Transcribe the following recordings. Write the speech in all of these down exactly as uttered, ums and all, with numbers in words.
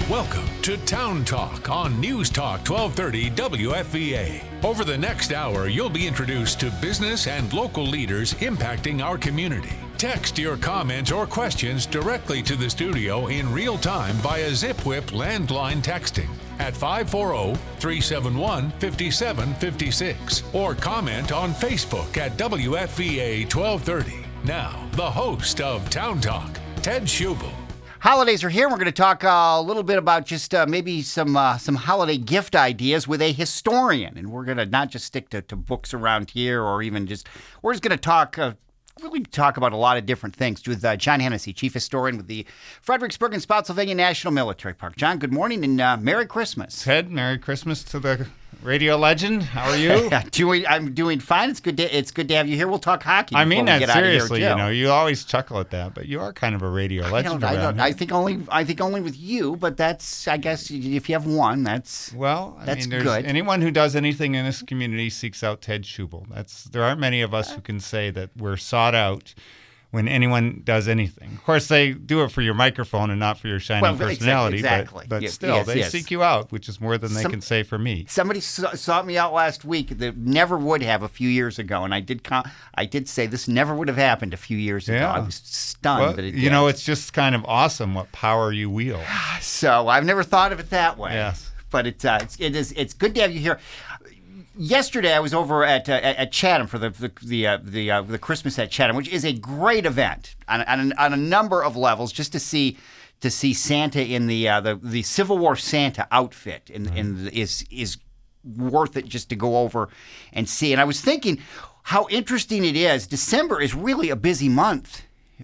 Welcome to Town Talk on News Talk twelve thirty W F V A. Over the next hour, you'll be introduced to business and local leaders impacting our community. Text your comments or questions directly to the studio in real time via ZipWhip landline texting at five four zero, three seven one, five seven five six or comment on Facebook at W F V A twelve thirty. Now, the host of Town Talk, Ted Schubel. Holidays are here. We're going to talk uh, a little bit about just uh, maybe some uh, some holiday gift ideas with a historian. And we're going to not just stick to, to books around here or even just, we're just going to talk, uh, really talk about a lot of different things with uh, John Hennessy, Chief Historian with the Fredericksburg and Spotsylvania National Military Park. John, good morning and uh, Merry Christmas. Ted, Merry Christmas to the radio legend. How are you? doing, I'm doing fine. It's good to, it's good to have you here. We'll talk hockey. I mean that get seriously. Here, you know, you always chuckle at that, but you are kind of a radio legend. I, don't, I, around don't, I think only I think only with you, but that's I guess if you have one, that's well. I that's mean, there's good. Anyone who does anything in this community seeks out Ted Schubel. That's there aren't many of us who can say that we're sought out when anyone does anything. Of course, they do it for your microphone and not for your shining well, personality. Exactly. But, but yes, still, yes, they yes. seek you out, which is more than they Some, can say for me. Somebody saw, sought me out last week that never would have a few years ago, and I did con- I did say this never would have happened a few years ago. Yeah. I was stunned well, that it did. You know, it's just kind of awesome what power you wield. So I've never thought of it that way. Yes. But it's, uh, it's, it is, it's good to have you here. Yesterday, I was over at uh, at Chatham for the the the uh, the, uh, the Christmas at Chatham, which is a great event on on, on a number of levels. Just to see to see Santa in the uh, the the Civil War Santa outfit, and and is is worth it just to go over and see. And I was thinking how interesting it is. December is really a busy month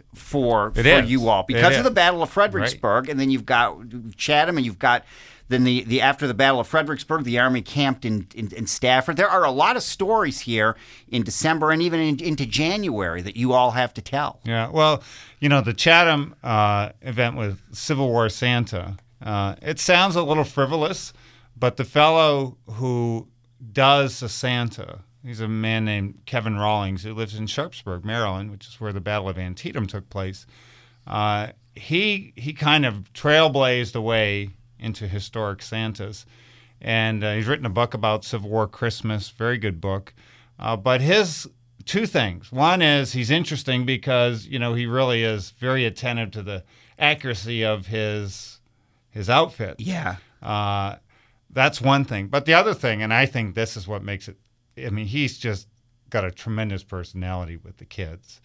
for It for is. you all because It of the is. Battle of Fredericksburg, and then you've got Chatham, and you've got. Then the, the after the Battle of Fredericksburg, the Army camped in, in, in Stafford. There are a lot of stories here in December and even in, into January that you all have to tell. Yeah, well, you know, the Chatham uh, event with Civil War Santa, uh, it sounds a little frivolous, but the fellow who does the Santa, he's a man named Kevin Rawlings who lives in Sharpsburg, Maryland, which is where the Battle of Antietam took place. Uh, he he kind of trailblazed a way into historic Santas. And uh, he's written a book about Civil War Christmas, very good book. Uh, but his two things. One is he's interesting because, you know, he really is very attentive to the accuracy of his his outfit. Yeah. Uh, that's one thing. But the other thing, and I think this is what makes it, I mean, he's just got a tremendous personality with the kids.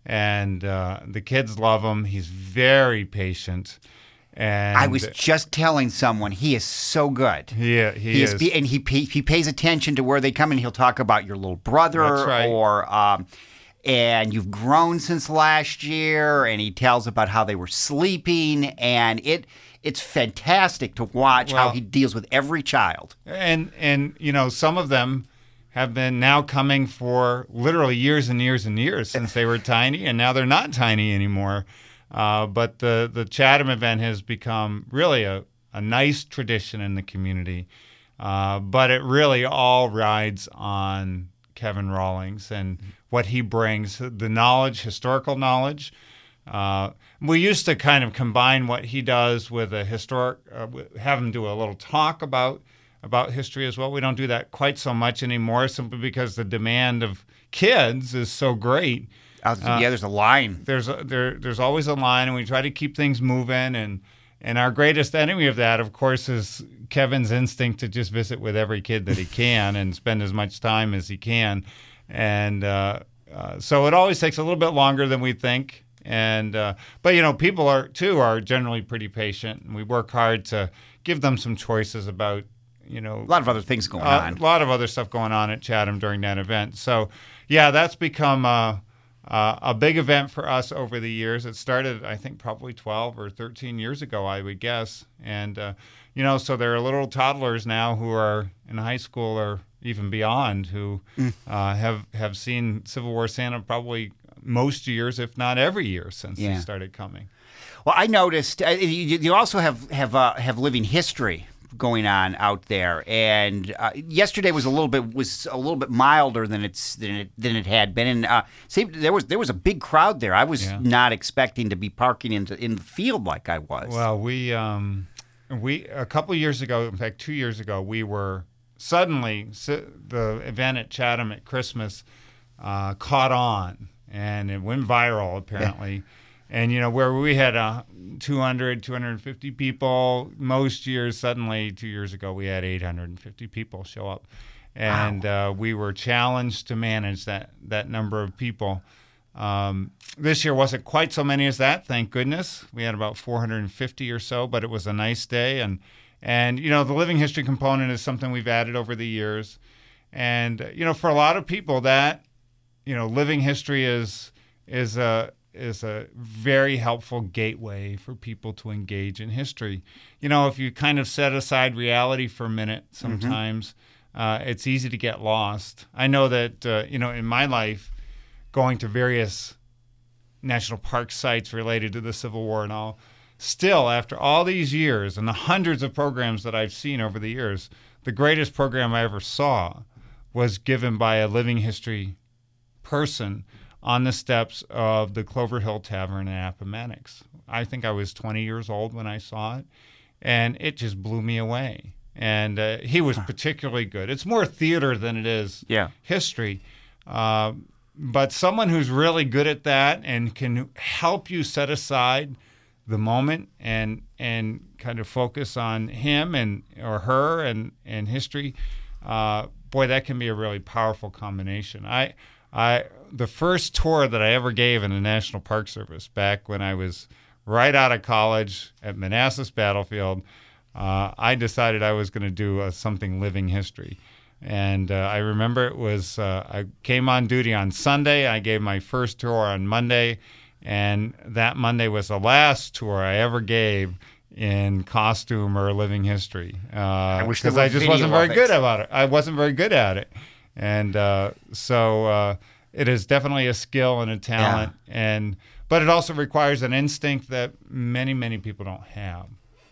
And uh, the kids love him. He's very patient. And I was just telling someone he is so good. Yeah, he, he is. Be, and he pay, he pays attention to where they come, and he'll talk about your little brother, That's right. or um, and you've grown since last year. And he tells about how they were sleeping, and it it's fantastic to watch Well, how he deals with every child. And and you know, some of them have been now coming for literally years and years and years since they were tiny, and now they're not tiny anymore. Uh, but the, the Chatham event has become really a, a nice tradition in the community. Uh, but it really all rides on Kevin Rawlings and what he brings, the knowledge, historical knowledge. Uh, we used to kind of combine what he does with a historic, uh, have him do a little talk about about history as well. We don't do that quite so much anymore simply because the demand of kids is so great. Uh, yeah, there's a line. There's a, there there's always a line, and we try to keep things moving. And and our greatest enemy of that, of course, is Kevin's instinct to just visit with every kid that he can and spend as much time as he can. And uh, uh, so it always takes a little bit longer than we think. And uh, but you know, people are too are generally pretty patient, and we work hard to give them some choices about. You know, A lot of other things going uh, on. A lot of other stuff going on at Chatham during that event. So, yeah, that's become uh, uh, a big event for us over the years. It started, I think, probably twelve or thirteen years ago, I would guess. And, uh, you know, so there are little toddlers now who are in high school or even beyond who mm. uh, have, have seen Civil War Santa probably most years, if not every year, since yeah. he started coming. Well, I noticed uh, you, you also have, have, uh, have living history going on out there, and uh, yesterday was a little bit was a little bit milder than it's than it than it had been. And uh, see, there was there was a big crowd there. I was yeah. not expecting to be parking into in the field like I was. Well, we um, we a couple of years ago, in fact, two years ago, we were suddenly the event at Chatham at Christmas uh, caught on, and it went viral apparently. Yeah. And, you know, where we had uh, two hundred, two hundred fifty people, most years, suddenly two years ago, we had eight hundred fifty people show up. And wow. uh, we were challenged to manage that, that number of people. Um, this year wasn't quite so many as that, thank goodness. We had about four hundred fifty or so, but it was a nice day. And, and you know, the living history component is something we've added over the years. And, uh, you know, for a lot of people, that, you know, living history is is a... is a very helpful gateway for people to engage in history. You know, if you kind of set aside reality for a minute, sometimes mm-hmm. uh, it's easy to get lost. I know that, uh, you know, in my life, going to various national park sites related to the Civil War and all, still, after all these years and the hundreds of programs that I've seen over the years, the greatest program I ever saw was given by a living history person on the steps of the Clover Hill Tavern in Appomattox. I think I was twenty years old when I saw it, and it just blew me away. And uh, he was particularly good. It's more theater than it is yeah. history. Uh, but someone who's really good at that and can help you set aside the moment and and kind of focus on him and or her and, and history, uh, boy, that can be a really powerful combination. I I the first tour that I ever gave in the National Park Service back when I was right out of college at Manassas Battlefield, uh, I decided I was going to do uh, something living history. And uh, I remember it was, uh, I came on duty on Sunday. I gave my first tour on Monday. And that Monday was the last tour I ever gave in costume or living history. Uh, I wish there Because I just wasn't very it. good about it. I wasn't very good at it. And uh, so uh, it is definitely a skill and a talent, yeah. and but it also requires an instinct that many, many people don't have.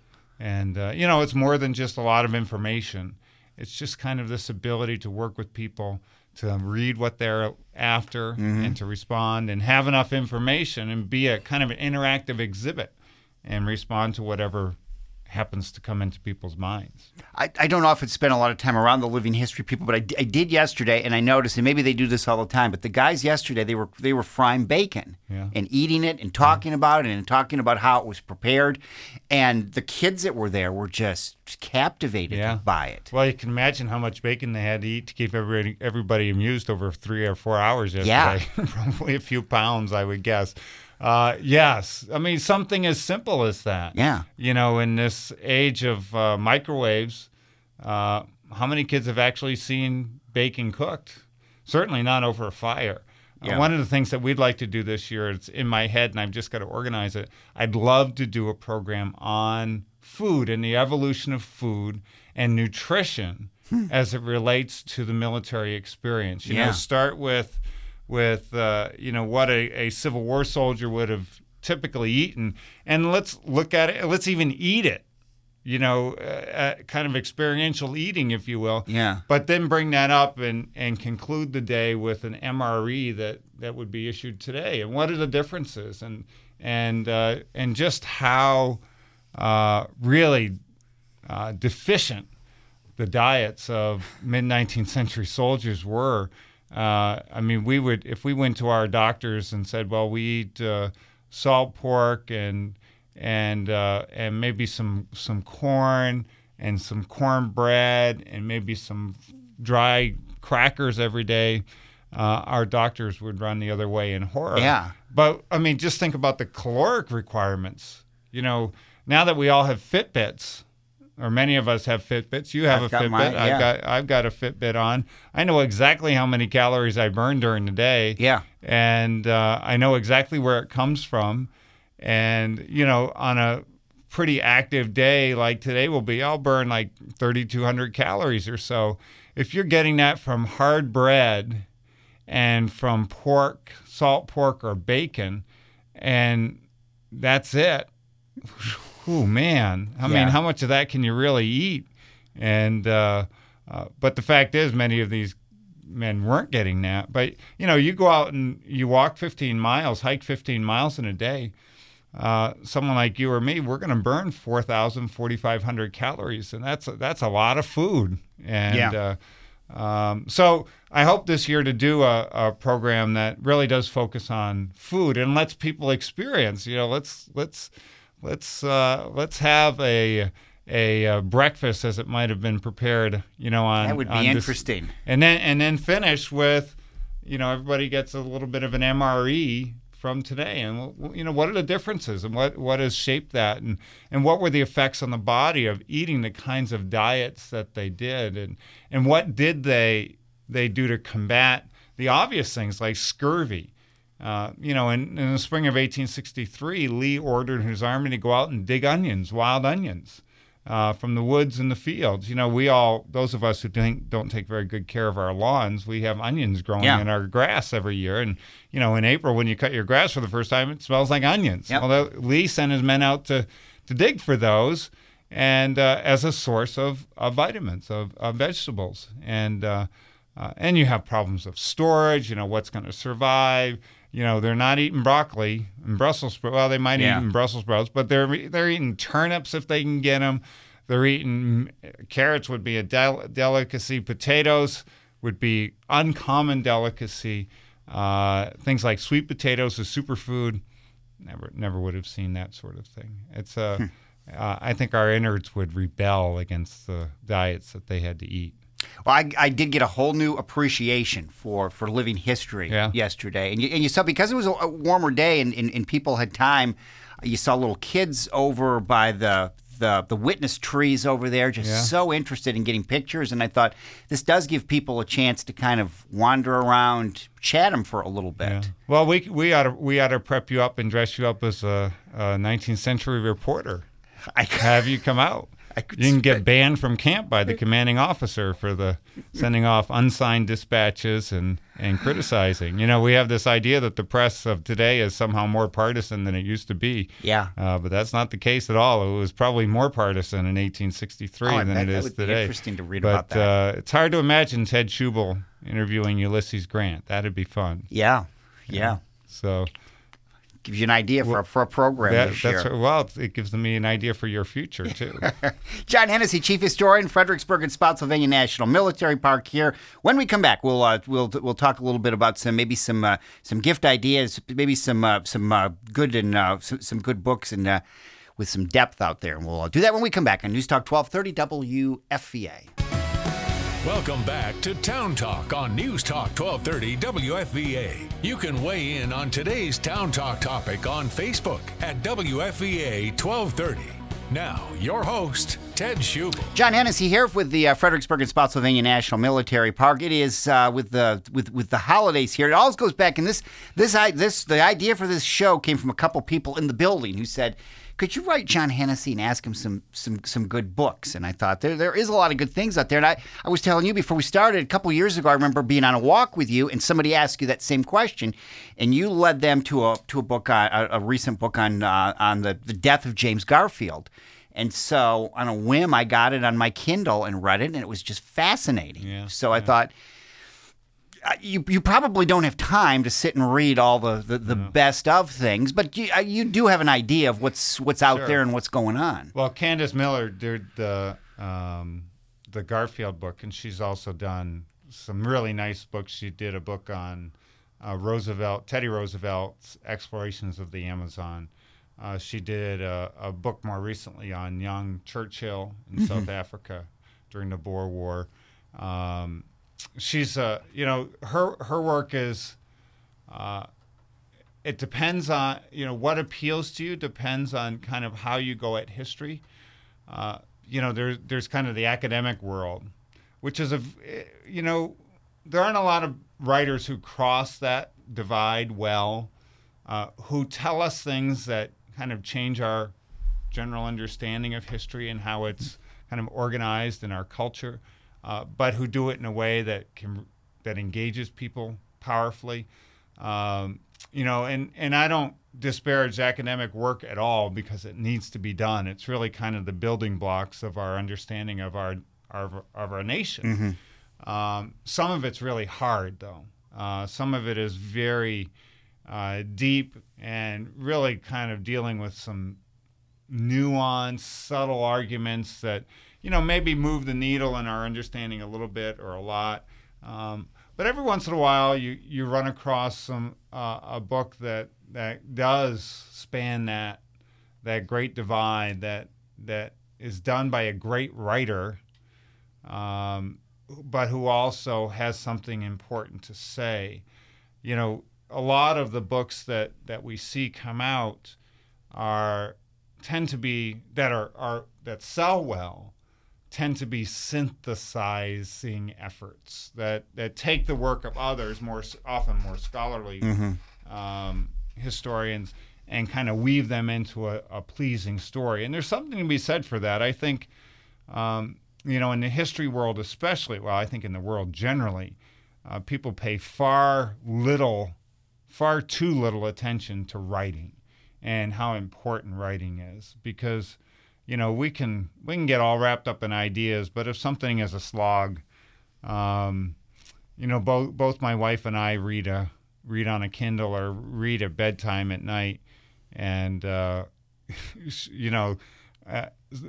And, uh, you know, it's more than just a lot of information. It's just kind of this ability to work with people, to read what they're after, mm-hmm. and to respond, and have enough information and be a kind of an interactive exhibit and respond to whatever happens to come into people's minds. I, I don't often spend a lot of time around the living history people, but I, I did yesterday, and I noticed, and maybe they do this all the time, but the guys yesterday, they were they were frying bacon yeah. and eating it and talking yeah. about it and talking about how it was prepared, and the kids that were there were just captivated yeah. by it. Well, you can imagine how much bacon they had to eat to keep everybody, everybody amused over three or four hours yesterday. Yeah. Probably a few pounds, I would guess. Uh, yes. I mean, something as simple as that. Yeah. You know, in this age of uh, microwaves, uh, how many kids have actually seen bacon cooked? Certainly not over a fire. Yeah. Uh, one of the things that we'd like to do this year, it's in my head and I've just got to organize it. I'd love to do a program on food and the evolution of food and nutrition hmm. as it relates to the military experience. You yeah. know, start with... with, uh, you know, what a, a Civil War soldier would have typically eaten. And let's look at it. Let's even eat it, you know, uh, kind of experiential eating, if you will. Yeah. But then bring that up and, and conclude the day with an M R E that, that would be issued today. And what are the differences? And, and, uh, and just how uh, really uh, deficient the diets of mid-nineteenth century soldiers were. Uh, I mean, we would, if we went to our doctors and said, well, we eat uh, salt pork and and uh, and maybe some some corn and some cornbread and maybe some dry crackers every day, uh, our doctors would run the other way in horror. Yeah. But, I mean, just think about the caloric requirements. You know, now that we all have Fitbits, or many of us have Fitbits. You have I've a Fitbit. Mine, yeah. I've got I've got a Fitbit on. I know exactly how many calories I burn during the day. Yeah. And uh, I know exactly where it comes from. And, you know, on a pretty active day like today will be, I'll burn like thirty-two hundred calories or so. If you're getting that from hard bread and from pork, salt pork or bacon, and that's it. Oh, man. I yeah. mean, how much of that can you really eat? And uh, uh, but the fact is, many of these men weren't getting that. But, you know, you go out and you walk fifteen miles, hike fifteen miles in a day. uh, someone like you or me, we're going to burn four thousand, forty-five hundred calories, and that's a, that's a lot of food. And Yeah. uh, um, so I hope this year to do a, a program that really does focus on food and lets people experience. You know, let's let's let's uh, let's have a a uh, breakfast as it might have been prepared. You know, on That would be on this- interesting. and then and then finish with, you know, everybody gets a little bit of an M R E from today, and well, you know, what are the differences, and what what has shaped that, and and what were the effects on the body of eating the kinds of diets that they did, and and what did they they do to combat the obvious things like scurvy. Uh, you know, in, in the spring of eighteen sixty-three, Lee ordered his army to go out and dig onions, wild onions. Uh, from the woods and the fields. You know, we all, those of us who think, don't take very good care of our lawns, we have onions growing Yeah. in our grass every year. And, you know, in April, when you cut your grass for the first time, it smells like onions. Yep. Well, Lee sent his men out to, to dig for those and uh, as a source of, of vitamins, of, of vegetables. And, uh, uh, and you have problems of storage, you know, what's going to survive. You know, they're not eating broccoli and Brussels sprouts. Well, they might Yeah. eat Brussels sprouts, but they're they're eating turnips if they can get them. They're eating carrots would be a del- delicacy. Potatoes would be uncommon delicacy. Uh, things like sweet potatoes is superfood. Never never would have seen that sort of thing. It's uh, uh, I think our innards would rebel against the diets that they had to eat. Well, I, I did get a whole new appreciation for, for living history Yeah. yesterday. And you, and you saw, because it was a, a warmer day and, and, and people had time, you saw little kids over by the the, the witness trees over there, just Yeah. so interested in getting pictures. And I thought, this does give people a chance to kind of wander around Chatham for a little bit. Yeah. Well, we we ought to we ought to prep you up and dress you up as a, a nineteenth century reporter. I, Have you come out? I could You can get spend- banned from camp by the commanding officer for the sending off unsigned dispatches and, and criticizing. You know, we have this idea that the press of today is somehow more partisan than it used to be. Yeah. Uh, but that's not the case at all. It was probably more partisan in eighteen sixty-three Oh, I than bet it that is would be today. interesting to read but, about that. Uh, it's hard to imagine Ted Schubel interviewing Ulysses Grant. That'd be fun. Yeah. Yeah. So Gives you an idea for, for a program that, this that's year. well, it gives me an idea for your future too. John Hennessy, Chief Historian, Fredericksburg and Spotsylvania National Military Park here. When we come back, we'll uh, we'll we'll talk a little bit about some maybe some uh, some gift ideas, maybe some uh, some uh, good and uh, some, some good books and uh, with some depth out there. And we'll uh, do that when we come back on News Talk twelve thirty W F V A. Welcome back to Town Talk on News Talk twelve thirty W F V A. You can weigh in on today's Town Talk topic on Facebook at W F V A twelve thirty. Now, your host, Ted Schubel. John Hennessy here with the uh, Fredericksburg and Spotsylvania National Military Park. It is uh, with the with with the holidays here. It always goes back, and this this I this the idea for this show came from a couple people in the building who said, "Could you write John Hennessy and ask him some some some good books?" And I thought there there is a lot of good things out there. And I, I was telling you before we started a couple years ago, I remember being on a walk with you, and somebody asked you that same question, and you led them to a to a book on, a, a recent book on uh, on the the death of James Garfield. And so on a whim, I got it on my Kindle and read it, and it was just fascinating. Yeah, so I thought, uh, you you probably don't have time to sit and read all the, the, the best of things, but you, uh, you do have an idea of what's what's out Sure. there and what's going on. Well, Candace Miller did the um, the Garfield book, and she's also done some really nice books. She did a book on uh, Roosevelt, Teddy Roosevelt's explorations of the Amazon. Uh, she did a, a book more recently on young Churchill in South Africa during the Boer War. Um, she's, uh, you know, her her work is. Uh, it depends on, you know, what appeals to you. Depends on kind of how you go at history. Uh, you know, there's there's kind of the academic world, which is a, you know, there aren't a lot of writers who cross that divide well, uh, who tell us things that kind of change our general understanding of history and how it's kind of organized in our culture, uh, but who do it in a way that can that engages people powerfully. Um, you know, and, and I don't disparage academic work at all because it needs to be done. It's really kind of the building blocks of our understanding of our our of our nation. Mm-hmm. Um, some of it's really hard, though. Uh, some of it is very uh, deep and really kind of dealing with some nuanced, subtle arguments that, you know, maybe move the needle in our understanding a little bit or a lot. Um, but every once in a while, you, you run across some uh, a book that that does span that that great divide, that that is done by a great writer, um, but who also has something important to say. You know, a lot of the books that, that we see come out are tend to be that are, are that sell well, tend to be synthesizing efforts that, that take the work of others, more often more scholarly mm-hmm. um, historians, and kind of weave them into a, a pleasing story. And there's something to be said for that. I think, um, you know, in the history world especially, well, I think in the world generally, uh, people pay far little, far too little attention to writing and how important writing is. Because, you know, we can we can get all wrapped up in ideas, but if something is a slog, um, you know, both both my wife and I read a read on a Kindle or read at bedtime at night. And, uh, you know, uh,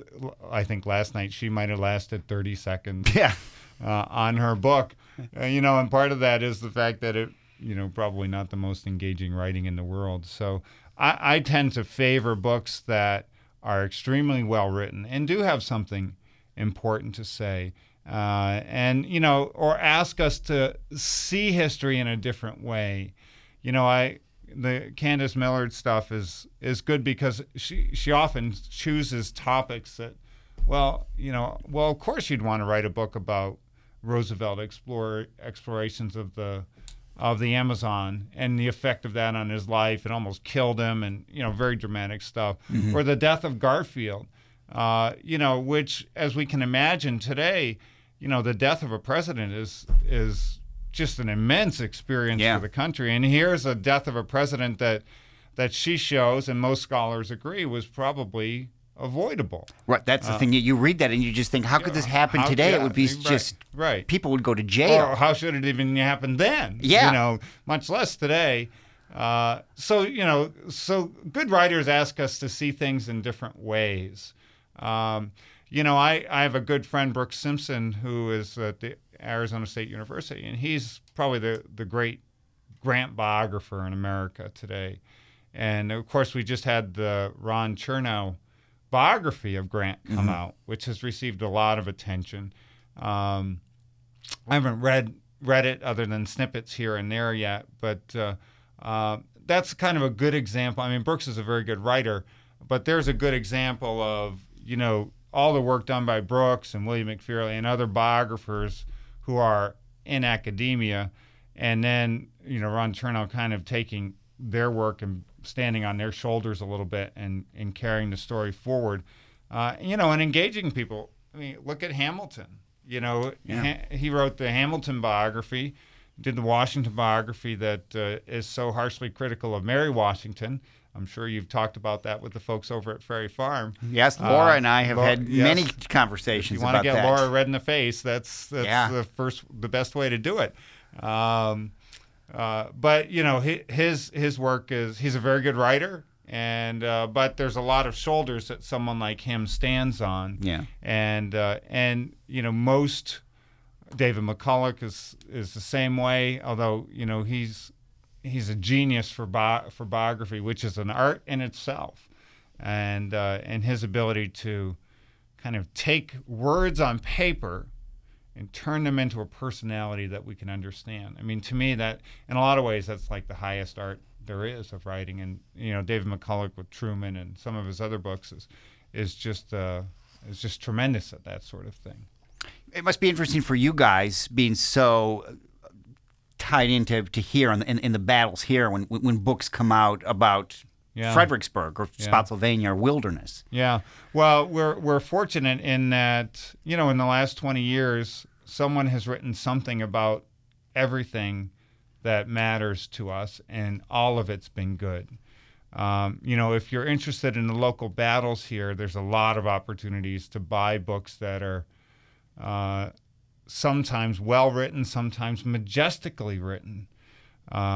I think last night she might have lasted thirty seconds yeah. uh, on her book. Uh, you know, and part of that is the fact that it, you know, probably not the most engaging writing in the world. So I, I tend to favor books that are extremely well written and do have something important to say. Uh, and, you know, or ask us to see history in a different way. You know, I... The Candace Millard stuff is is good because she she often chooses topics that, well, you know, well, of course you'd want to write a book about Roosevelt explore explorations of the of the Amazon and the effect of that on his life. It almost killed him, and, you know, very dramatic stuff. Mm-hmm. Or the death of Garfield, uh, you know, which, as we can imagine today, you know, the death of a president is is. just an immense experience yeah. for the country. And here's a death of a president that that she shows, and most scholars agree, was probably avoidable. Right, that's the uh, thing. You read that and you just think, how could yeah, this happen how, today? Yeah, it would be right, just, right. people would go to jail. Or how should it even happen then? Yeah. You know, much less today. Uh, so, you know, so good writers ask us to see things in different ways. Um, you know, I, I have a good friend, Brooks Simpson, who is at the Arizona State University, and he's probably the, the great Grant biographer in America today. And, of course, we just had the Ron Chernow biography of Grant come mm-hmm. out, which has received a lot of attention. Um, I haven't read read it other than snippets here and there yet, but uh, uh, that's kind of a good example. I mean, Brooks is a very good writer, but there's a good example of, you know, all the work done by Brooks and William McFearley and other biographers who are in academia, and then, you know, Ron Chernow kind of taking their work and standing on their shoulders a little bit and, and carrying the story forward, uh, you know, and engaging people. I mean, look at Hamilton. You know, yeah. ha- he wrote the Hamilton biography, did the Washington biography that uh, is so harshly critical of Mary Washington. I'm sure you've talked about that with the folks over at Ferry Farm. Yes, Laura uh, and I have Laura, had yes. many conversations about that. If you want to get Laura red in the face, that's that's yeah. the first, the best way to do it. Um, uh, but you know, his his work is he's a very good writer, and uh, but there's a lot of shoulders that someone like him stands on. Yeah, and uh, and you know, most David McCulloch is is the same way, although, you know, he's. He's a genius for bi- for biography, which is an art in itself, and uh, and his ability to kind of take words on paper and turn them into a personality that we can understand. I mean, to me, that in a lot of ways, that's like the highest art there is of writing. And, you know, David McCulloch with Truman and some of his other books is is just uh, is just tremendous at that sort of thing. It must be interesting for you guys being so tied into to here in, in, in the battles here when when books come out about yeah. Fredericksburg or yeah. Spotsylvania or Wilderness. Yeah. Well, we're we're fortunate in that, you know, in the last twenty years, someone has written something about everything that matters to us, and all of it's been good. Um, you know, if you're interested in the local battles here, there's a lot of opportunities to buy books that are uh, sometimes well-written, sometimes majestically written. Um,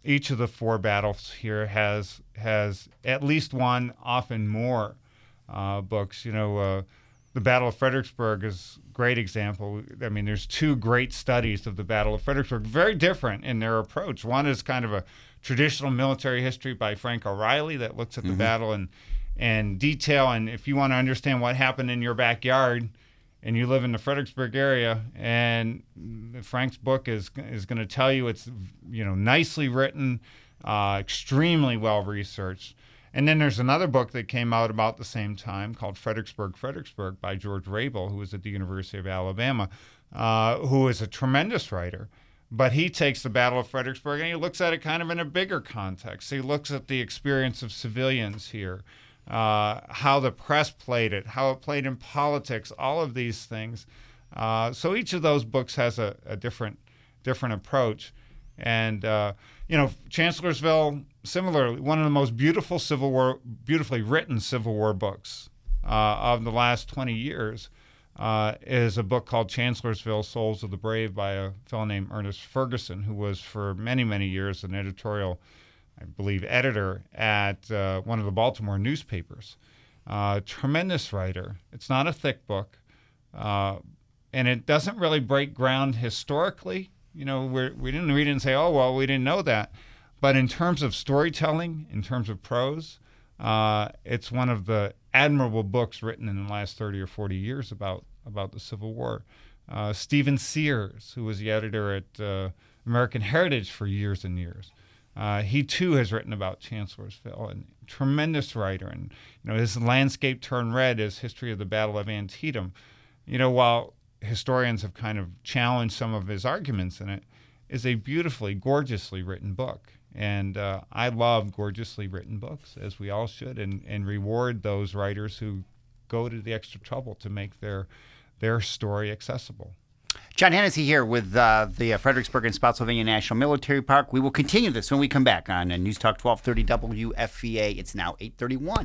each of the four battles here has has at least one, often more, uh, books. You know, uh, the Battle of Fredericksburg is a great example. I mean, there's two great studies of the Battle of Fredericksburg, very different in their approach. One is kind of a traditional military history by Frank O'Reilly that looks at the mm-hmm. battle and and detail. And if you want to understand what happened in your backyard, and you live in the Fredericksburg area, and Frank's book is is going to tell you it's, you know, nicely written, uh, extremely well researched. And then there's another book that came out about the same time called Fredericksburg, Fredericksburg by George Rabel, who was at the University of Alabama, uh, who is a tremendous writer. But he takes the Battle of Fredericksburg and he looks at it kind of in a bigger context. He looks at the experience of civilians here. Uh, how the press played it, how it played in politics, all of these things. Uh, so each of those books has a, a different different approach. And, uh, you know, Chancellorsville, similarly, one of the most beautiful Civil War, beautifully written Civil War books uh, of the last twenty years uh, is a book called Chancellorsville, Souls of the Brave by a fellow named Ernest Ferguson, who was for many, many years an editorial, I believe, editor at uh, one of the Baltimore newspapers. Uh, tremendous writer. It's not a thick book, uh, and it doesn't really break ground historically. You know, we're, we didn't read it and say, oh, well, we didn't know that. But in terms of storytelling, in terms of prose, uh, it's one of the admirable books written in the last thirty or forty years about, about the Civil War. Uh, Stephen Sears, who was the editor at uh, American Heritage for years and years, Uh, he too has written about Chancellorsville, and tremendous writer. And you know, his Landscape Turned Red is History of the Battle of Antietam. You know, while historians have kind of challenged some of his arguments in it, is a beautifully, gorgeously written book. And uh, I love gorgeously written books, as we all should, and, and reward those writers who go to the extra trouble to make their their story accessible. John Hennessy here with uh, the uh, Fredericksburg and Spotsylvania National Military Park. We will continue this when we come back on uh, News Talk twelve thirty W F V A. It's now eight thirty-one.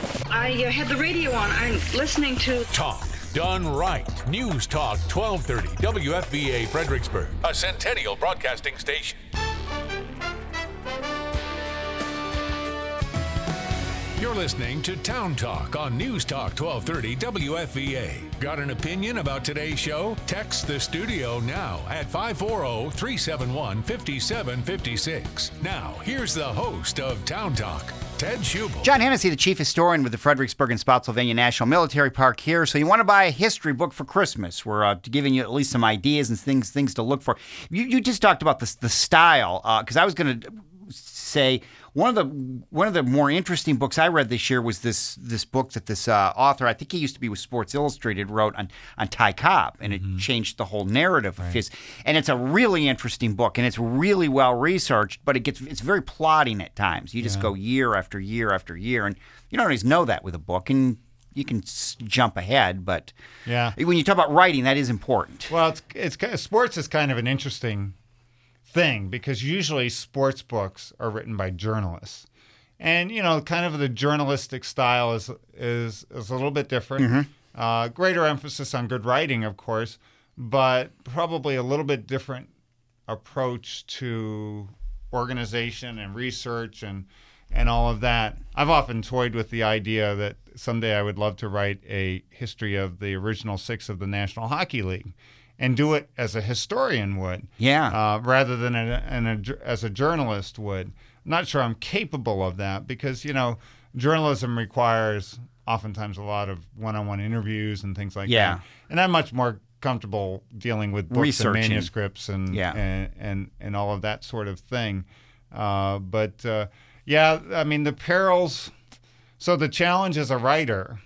I uh, had the radio on. I'm listening to Talk Done Right. News Talk twelve thirty W F V A Fredericksburg, a Centennial Broadcasting station. You're listening to Town Talk on News Talk twelve thirty W F V A. Got an opinion about today's show? Text the studio now at five four zero, three seven one, five seven five six. Now, here's the host of Town Talk, Ted Schubel. John Hennessy, the chief historian with the Fredericksburg and Spotsylvania National Military Park here. So you want to buy a history book for Christmas. We're uh, giving you at least some ideas and things things to look for. You, you just talked about the, the style, because uh, I was going to say one of the one of the more interesting books I read this year was this this book that this uh, author, I think he used to be with Sports Illustrated, wrote on, on Ty Cobb, and it mm-hmm. changed the whole narrative right. of his. And it's a really interesting book, and it's really well researched, but it gets it's very plotting at times. You just yeah. go year after year after year, and you don't always know that with a book, and you can s- jump ahead. But yeah. when you talk about writing, that is important. Well, it's it's sports is kind of an interesting thing, because usually sports books are written by journalists, and you know, kind of the journalistic style is is is a little bit different. Mm-hmm. Uh, greater emphasis on good writing, of course, but probably a little bit different approach to organization and research and and all of that. I've often toyed with the idea that someday I would love to write a history of the original six of the National Hockey League, and do it as a historian would, yeah, uh, rather than a, an, a, as a journalist would. I'm not sure I'm capable of that, because, you know, journalism requires oftentimes a lot of one-on-one interviews and things like yeah. that. And I'm much more comfortable dealing with books Researching. and manuscripts and, yeah. and, and, and all of that sort of thing. Uh, but, uh, yeah, I mean, the perils... So the challenge as a writer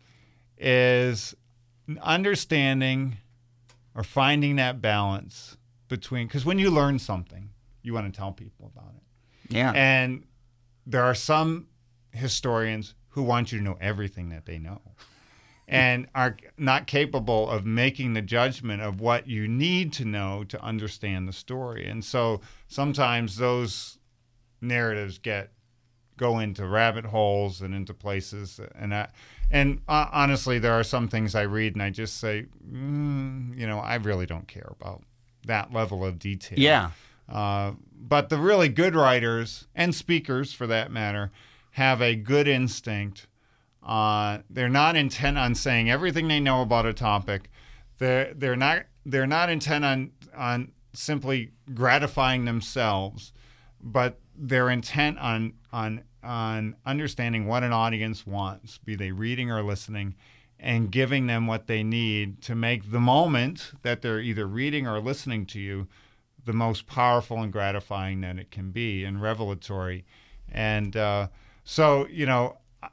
is understanding... or finding that balance between, because when you learn something, you want to tell people about it. Yeah. And there are some historians who want you to know everything that they know and are not capable of making the judgment of what you need to know to understand the story. And so sometimes those narratives get go into rabbit holes and into places, and I, and uh, honestly, there are some things I read and I just say, mm, you know, I really don't care about that level of detail. Yeah. Uh, but the really good writers and speakers, for that matter, have a good instinct. Uh, they're not intent on saying everything they know about a topic. They're they're not they're not intent on on simply gratifying themselves, but they're intent on on on understanding what an audience wants, be they reading or listening, and giving them what they need to make the moment that they're either reading or listening to you the most powerful and gratifying that it can be and revelatory. And uh, so, you know,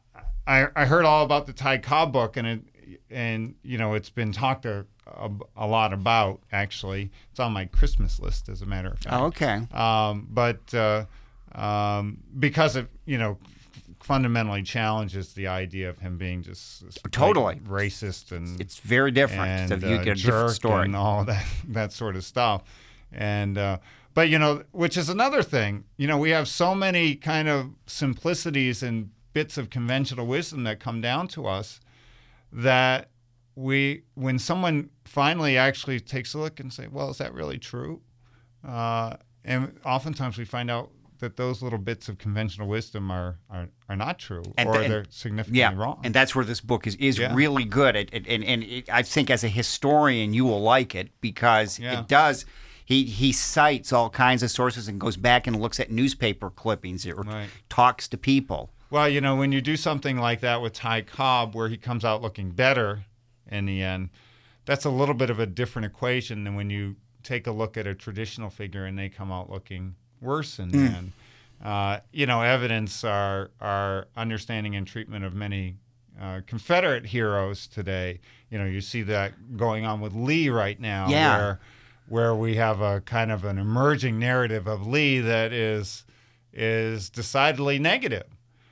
I, I heard all about the Ty Cobb book, and it, and you know, it's been talked a, a, a lot about. Actually, it's on my Christmas list, as a matter of fact. Oh, okay. Um, but uh, um, because it, you know, fundamentally challenges the idea of him being just totally like racist and it's very different. and So you uh, get a different jerk story and all that that sort of stuff. And uh, but you know, which is another thing. You know, we have so many kind of simplicities and bits of conventional wisdom that come down to us that we, when someone finally actually takes a look and say, well, is that really true? Uh, and oftentimes we find out that those little bits of conventional wisdom are are, are not true, and, or and, they're significantly yeah, wrong. And that's where this book is, is Yeah. really good. It, it, and and it, I think as a historian, you will like it because Yeah. it does. He he cites all kinds of sources and goes back and looks at newspaper clippings or Right. talks to people. Well, you know, when you do something like that with Ty Cobb, where he comes out looking better in the end, that's a little bit of a different equation than when you take a look at a traditional figure and they come out looking worse in the Mm. end. Uh, you know, evidence our our understanding and treatment of many uh, Confederate heroes today. You know, you see that going on with Lee right now, Yeah. where where we have a kind of an emerging narrative of Lee that is is decidedly negative.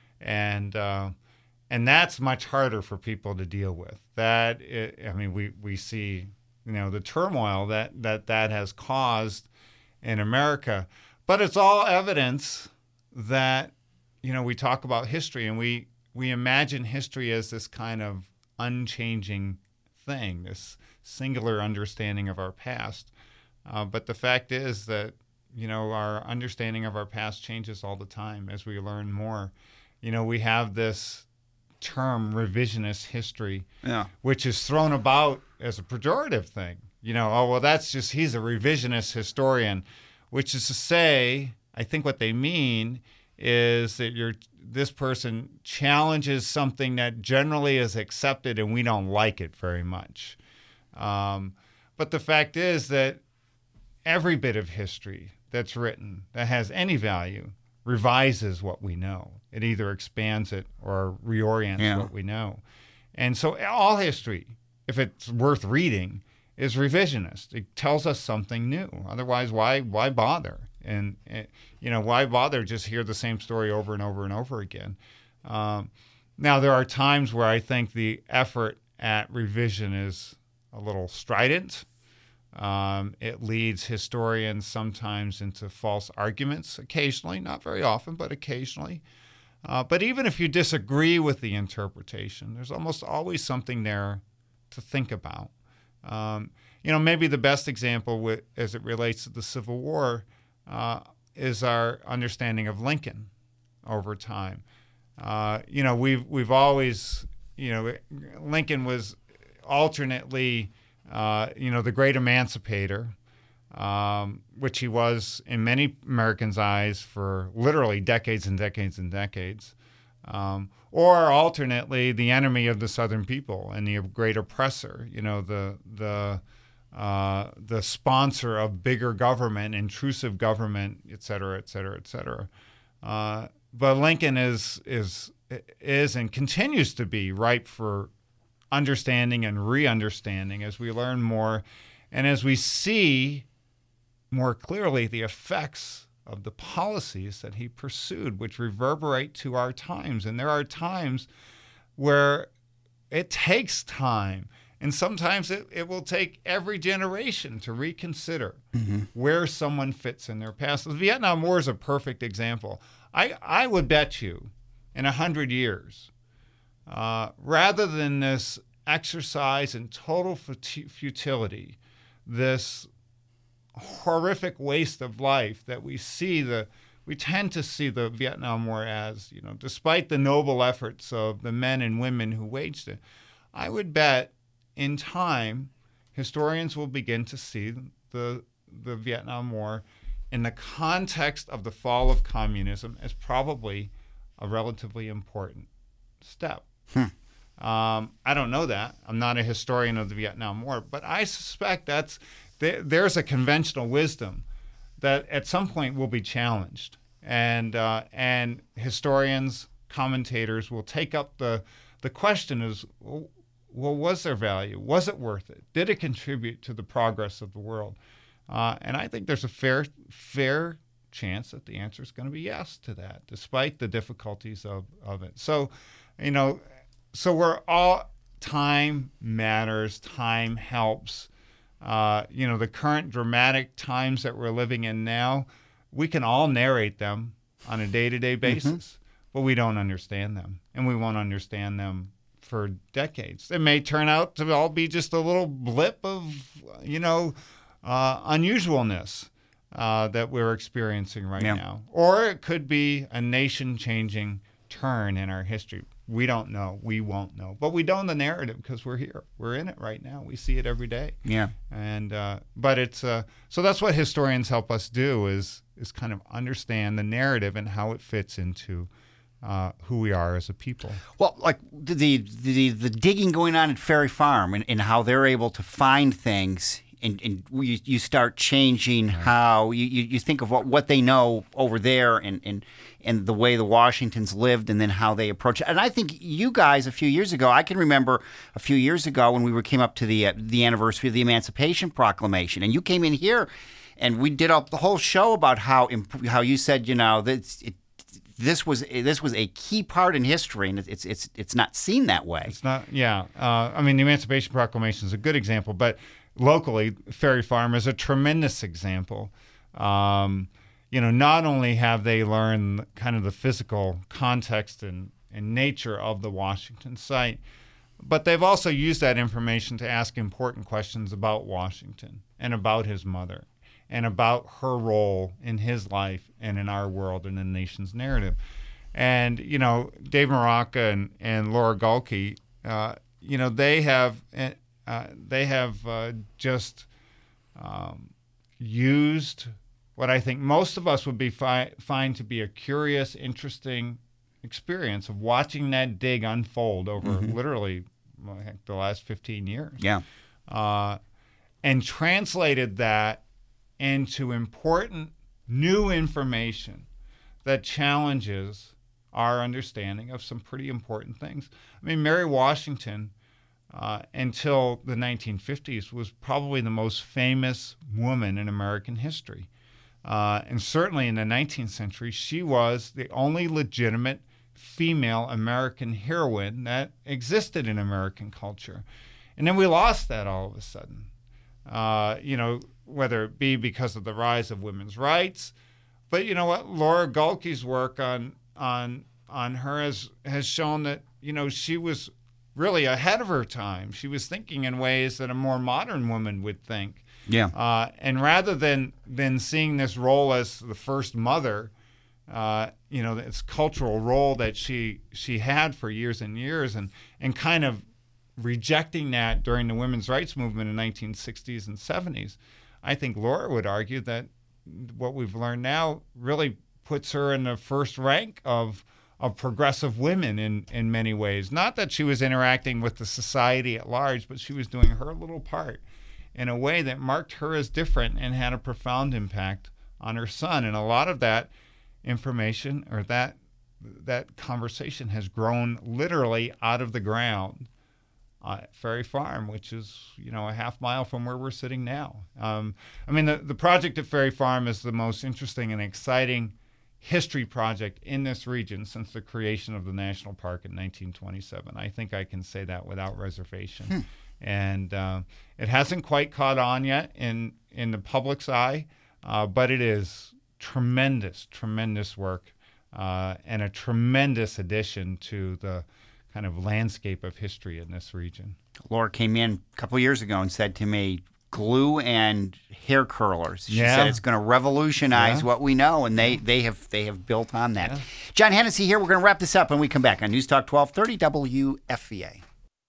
And uh, and that's much harder for people to deal with. That it, I mean, we, we see, you know, the turmoil that, that that has caused in America. But it's all evidence that, you know, we talk about history and we, we imagine history as this kind of unchanging thing, this singular understanding of our past. Uh, but the fact is that, you know, our understanding of our past changes all the time as we learn more. You know, we have this term revisionist history, Yeah. which is thrown about as a pejorative thing. You know, oh, well, that's just, he's a revisionist historian, which is to say, I think what they mean is that you're, this person challenges something that generally is accepted and we don't like it very much. Um, but the fact is that every bit of history that's written that has any value revises what we know. It either expands it or reorients Yeah. what we know. And so all history, if it's worth reading, is revisionist. It tells us something new. Otherwise, why why bother? And, and you know, why bother just hear the same story over and over and over again? Um, now, there are times where I think the effort at revision is a little strident. Um, it leads historians sometimes into false arguments, occasionally, not very often, but occasionally. Uh, but even if you disagree with the interpretation, there's almost always something there to think about. Um, you know, maybe the best example with, as it relates to the Civil War uh, is our understanding of Lincoln over time. Uh, you know, we've we've always, you know, Lincoln was alternately, uh, you know, the great emancipator, um, which he was in many Americans' eyes for literally decades and decades and decades, um, or alternately the enemy of the Southern people and the great oppressor, you know, the the uh, the sponsor of bigger government, intrusive government, et cetera, et cetera, et cetera. Uh, but Lincoln is is is and continues to be ripe for understanding and re-understanding as we learn more and as we see more clearly the effects of the policies that he pursued, which reverberate to our times. And there are times where it takes time, and sometimes it, it will take every generation to reconsider mm-hmm. where someone fits in their past. The Vietnam War is a perfect example. I, I would bet you in a hundred years, uh, rather than this exercise in total futility, this horrific waste of life that we see the we tend to see the Vietnam War as, you know, despite the noble efforts of the men and women who waged it, I would bet in time historians will begin to see the the Vietnam War in the context of the fall of communism as probably a relatively important step. Hmm. Um, I don't know that. I'm not a historian of the Vietnam War, but I suspect that's there, there's a conventional wisdom that at some point will be challenged, and uh, and historians, commentators will take up the the question is, well, was there value? Was it worth it? Did it contribute to the progress of the world? Uh, and I think there's a fair fair chance that the answer is going to be yes to that, despite the difficulties of, of it. So, you know, so we're all, time matters, time helps. Uh, you know, the current dramatic times that we're living in now, we can all narrate them on a day-to-day basis, mm-hmm. but we don't understand them, and we won't understand them for decades. It may turn out to all be just a little blip of, you know, uh, unusualness uh, that we're experiencing right yeah. now. Or it could be a nation-changing turn in our history. We don't know. We won't know. But we know the narrative because we're here. We're in it right now. We see it every day. Yeah. And uh, but it's uh, so that's what historians help us do is is kind of understand the narrative and how it fits into uh, who we are as a people. Well, like the the the digging going on at Ferry Farm and, and how they're able to find things. And, and you, you start changing right. how you, you, you think of what, what they know over there and, and and the way the Washingtons lived and then how they approach it. And I think you guys a few years ago, I can remember a few years ago when we were came up to the uh, the anniversary of the Emancipation Proclamation, and you came in here and we did a, the whole show about how imp- how you said, you know, that it, this was this was a key part in history, and it's it's it's not seen that way. It's not, yeah. Uh, I mean, the Emancipation Proclamation is a good example, but locally, Ferry Farm is a tremendous example. Um, you know, not only have they learned kind of the physical context and, and nature of the Washington site, but they've also used that information to ask important questions about Washington and about his mother and about her role in his life and in our world and in the nation's narrative. And, you know, Dave Maraca and, and Laura Galkey, uh, you know, they have... Uh, they have uh, just um, used what I think most of us would be fi- find to be a curious, interesting experience of watching that dig unfold over mm-hmm. literally well, heck, the last fifteen years. Yeah. Uh, and translated that into important new information that challenges our understanding of some pretty important things. I mean, Mary Washington... Uh, until the nineteen fifties, was probably the most famous woman in American history. Uh, and certainly in the nineteenth century, she was the only legitimate female American heroine that existed in American culture. And then we lost that all of a sudden, uh, you know, whether it be because of the rise of women's rights. But you know what? Laura Galkey's work on on on her has, has shown that, you know, she was really ahead of her time. She was thinking in ways that a more modern woman would think. Yeah. Uh, and rather than than seeing this role as the first mother, uh, you know, this cultural role that she she had for years and years, and and kind of rejecting that during the women's rights movement in the nineteen sixties and seventies, I think Laura would argue that what we've learned now really puts her in the first rank of of progressive women in, in many ways. Not that she was interacting with the society at large, but she was doing her little part in a way that marked her as different and had a profound impact on her son. And a lot of that information or that that conversation has grown literally out of the ground uh, at Ferry Farm, which is, you know, a half mile from where we're sitting now. Um, I mean, the, the project at Ferry Farm is the most interesting and exciting history project in this region since the creation of the national park in nineteen twenty-seven. I think I can say that without reservation. Hmm. And uh, it hasn't quite caught on yet in, in the public's eye, uh, but it is tremendous, tremendous work uh, and a tremendous addition to the kind of landscape of history in this region. Laura came in a couple of years ago and said to me, glue and hair curlers. She Yeah. said it's going to revolutionize Yeah. what we know, and they they have they have built on that. Yeah. John Hennessy here. We're going to wrap this up when we come back on News Talk twelve thirty W F V A.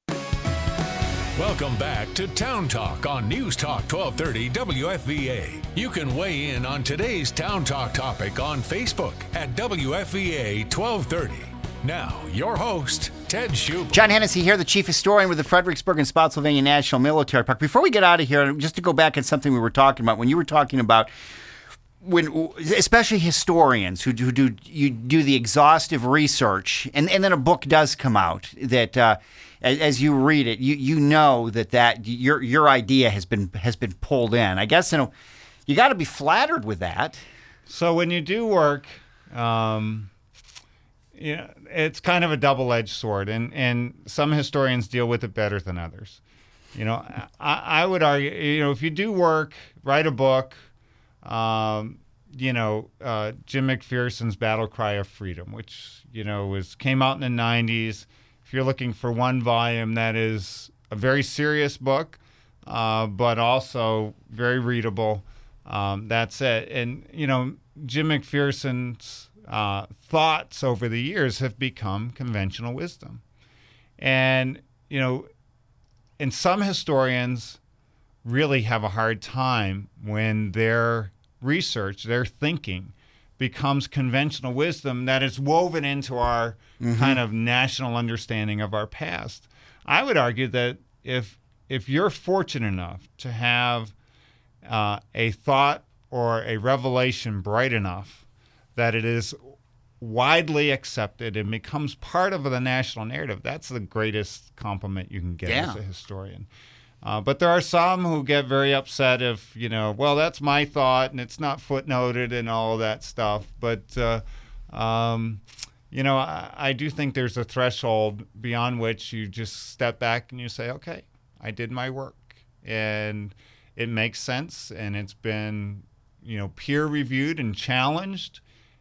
Welcome back to Town Talk on News Talk twelve thirty W F V A. You can weigh in on today's Town Talk topic on Facebook at W F V A twelve thirty. Now, your host, Ted Schubel. John Hennessy here, the chief historian with the Fredericksburg and Spotsylvania National Military Park. Before we get out of here, just to go back at something we were talking about, when you were talking about when, especially historians who do, who do you do the exhaustive research, and, and then a book does come out that uh, as, as you read it, you you know that that your your idea has been has been pulled in. I guess you know you got to be flattered with that. So when you do work, um, you know, it's kind of a double-edged sword, and, and some historians deal with it better than others. You know, I, I would argue, you know, if you do work, write a book, um, you know, uh, Jim McPherson's Battle Cry of Freedom, which, you know, was came out in the nineties. If you're looking for one volume, that is a very serious book, uh, but also very readable. Um, that's it. And, you know, Jim McPherson's uh, thoughts over the years have become conventional wisdom. And, you know, and some historians really have a hard time when their research, their thinking, becomes conventional wisdom that is woven into our mm-hmm. kind of national understanding of our past. I would argue that if if you're fortunate enough to have uh, a thought or a revelation bright enough that it is widely accepted and becomes part of the national narrative, that's the greatest compliment you can get yeah. as a historian. Uh, but there are some who get very upset if, you know, well, that's my thought and it's not footnoted and all of that stuff. But, uh, um, you know, I, I do think there's a threshold beyond which you just step back and you say, okay, I did my work. And it makes sense. And it's been, you know, peer reviewed and challenged.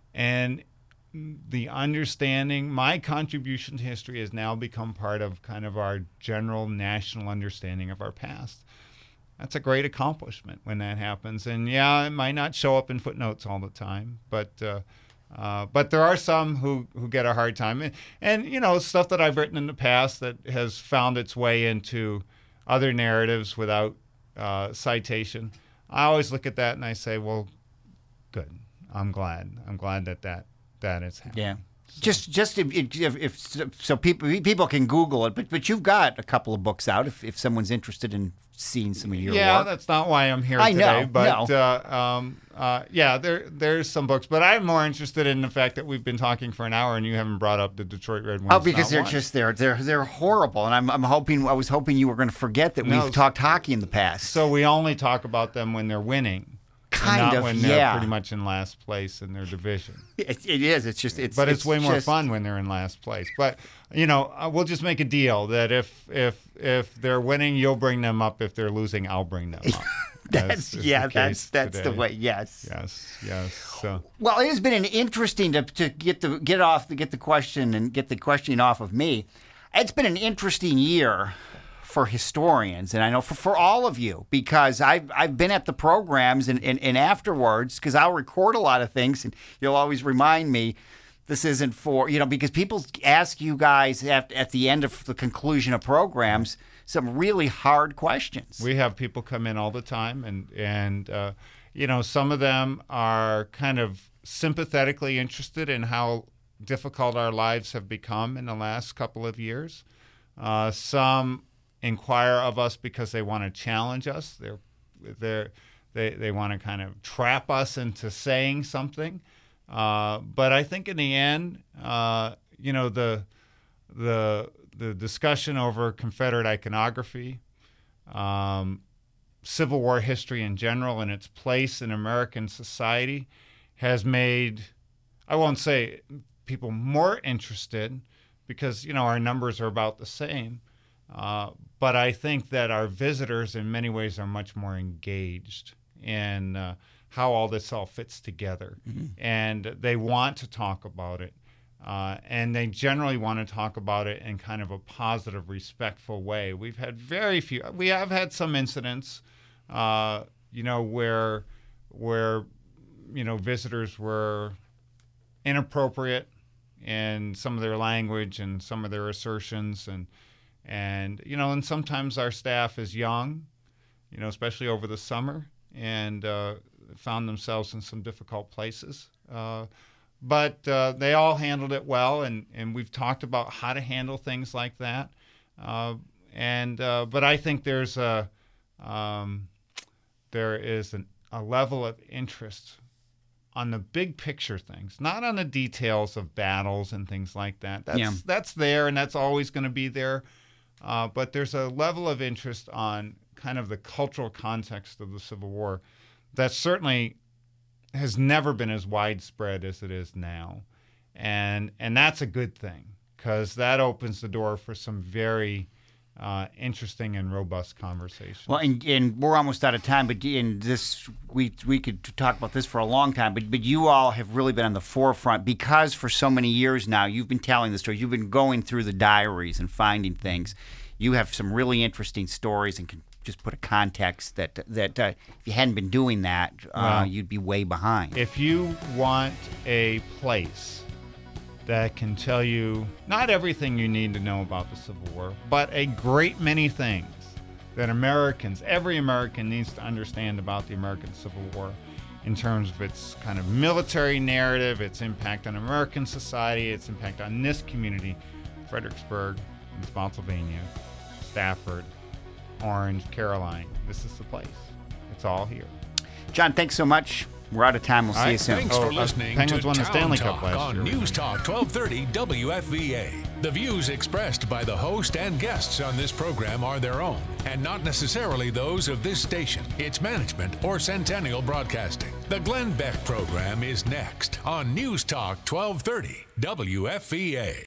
And the understanding, my contribution to history has now become part of kind of our general national understanding of our past. That's a great accomplishment when that happens. And yeah, it might not show up in footnotes all the time, but uh, uh, but there are some who, who get a hard time. And, and, you know, stuff that I've written in the past that has found its way into other narratives without uh, citation. I always look at that and I say, well, good. I'm glad. I'm glad that that that is happening. Yeah. So. Just, just if, if, if so, people people can Google it, but but you've got a couple of books out. If if someone's interested in seeing some of your yeah, work. that's not why I'm here I today. know, But no. uh, um, uh, yeah, there there's some books. But I'm more interested in the fact that we've been talking for an hour and you haven't brought up the Detroit Red Wings. Oh, because not they're once. just they're they're they're horrible, and I'm I'm hoping I was hoping you were going to forget that No, we've talked hockey in the past. So we only talk about them when they're winning. Kind and not of, when they're yeah. pretty much in last place in their division. It, it is. It's just it's. But it's, way more just, fun when they're in last place. But you know, uh, we'll just make a deal that if if if they're winning, you'll bring them up. If they're losing, I'll bring them up. That's is yeah. the That's case that's today. the way. Yes. Yes. Yes. So. Well, it has been an interesting to to get the get off to get the question and get the questioning off of me. It's been an interesting year for historians, and I know for, for all of you, because I've, I've been at the programs and, and, and afterwards, because I'll record a lot of things, and you'll always remind me this isn't for, you know, because people ask you guys at, at the end of the conclusion of programs some really hard questions. We have people come in all the time, and, and uh, you know, some of them are kind of sympathetically interested in how difficult our lives have become in the last couple of years. Uh, some inquire of us because they want to challenge us. They're, they're, they they want to kind of trap us into saying something. Uh, but I think in the end, uh, you know, the the the discussion over Confederate iconography, um, Civil War history in general, and its place in American society has made, I won't say people more interested, because, you know, our numbers are about the same. Uh, but I think that our visitors in many ways are much more engaged in uh, how all this all fits together. Mm-hmm. And they want to talk about it. Uh, and they generally want to talk about it in kind of a positive, respectful way. We've had very few, we have had some incidents uh, you know, where where you know visitors were inappropriate in some of their language and some of their assertions, and and you know, and sometimes our staff is young, you know, especially over the summer, and uh, found themselves in some difficult places. Uh, but uh, they all handled it well, and, and we've talked about how to handle things like that. Uh, and uh, but I think there's a um, there is an, a level of interest on the big picture things, not on the details of battles and things like that. That's Yeah. that's there, and that's always going to be there. Uh, but there's a level of interest on kind of the cultural context of the Civil War that certainly has never been as widespread as it is now. And and that's a good thing, because that opens the door for some very uh, interesting and robust conversations. Well, and, and we're almost out of time, but in this, we we could talk about this for a long time, but, but you all have really been on the forefront, because for so many years now, you've been telling the stories, you've been going through the diaries and finding things. You have some really interesting stories and can just put a context that, that uh, if you hadn't been doing that, uh, Well, you'd be way behind. If you want a place that can tell you not everything you need to know about the Civil War, but a great many things that Americans, every American needs to understand about the American Civil War in terms of its kind of military narrative, its impact on American society, its impact on this community, Fredericksburg, Spotsylvania, Stafford, Orange, Caroline. This is the place. It's all here. John, thanks so much. We're out of time. We'll see All you right, soon. Thanks Oh, for uh, listening Penguins to won the Town Stanley Cup Talk last on year. News Talk twelve thirty W F V A. The views expressed by the host and guests on this program are their own and not necessarily those of this station, its management, or Centennial Broadcasting. The Glenn Beck program is next on News Talk twelve thirty W F V A.